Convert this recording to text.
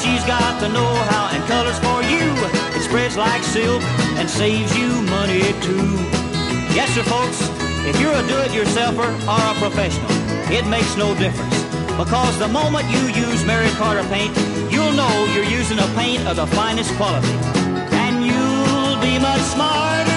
She's got the know-how and colors for you. It spreads like silk and saves you money too. Yes, sir, folks, if you're a do-it-yourselfer or a professional, it makes no difference. Because the moment you use Mary Carter paint, you'll know you're using a paint of the finest quality. And you'll be much smarter